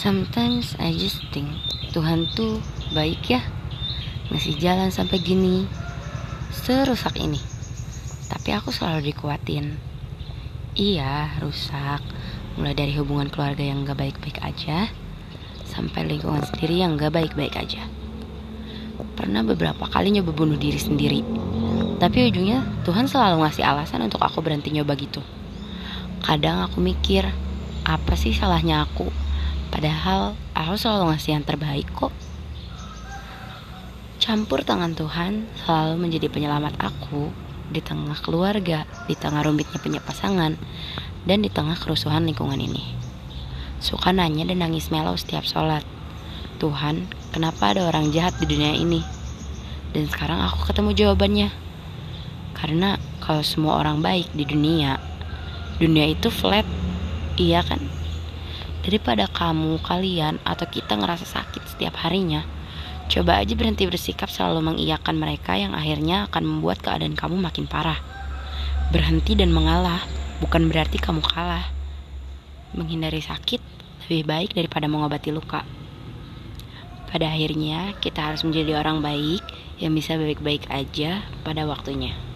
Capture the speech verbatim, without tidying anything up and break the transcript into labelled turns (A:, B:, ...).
A: Sometimes I just think Tuhan tuh baik ya, ngasih jalan sampai gini, serusak ini. Tapi aku selalu dikuatin. Iya, rusak. Mulai dari hubungan keluarga yang gak baik-baik aja, sampai lingkungan sendiri yang gak baik-baik aja. Pernah beberapa kali nyoba bunuh diri sendiri, tapi ujungnya Tuhan selalu ngasih alasan untuk aku berhenti nyoba gitu. Kadang aku mikir, apa sih salahnya aku? Padahal aku selalu ngasih yang terbaik kok. Campur tangan Tuhan selalu menjadi penyelamat aku di tengah keluarga, di tengah rumitnya punya pasangan, dan di tengah kerusuhan lingkungan ini. Suka nanya dan nangis melau setiap sholat. Tuhan, kenapa ada orang jahat di dunia ini? Dan sekarang aku ketemu jawabannya. Karena kalau semua orang baik di dunia, dunia itu flat, iya kan? Daripada kamu, kalian, atau kita ngerasa sakit setiap harinya, coba aja berhenti bersikap selalu mengiyakan mereka yang akhirnya akan membuat keadaan kamu makin parah. Berhenti dan mengalah bukan berarti kamu kalah. Menghindari sakit lebih baik daripada mengobati luka. Pada akhirnya kita harus menjadi orang baik yang bisa baik-baik aja pada waktunya.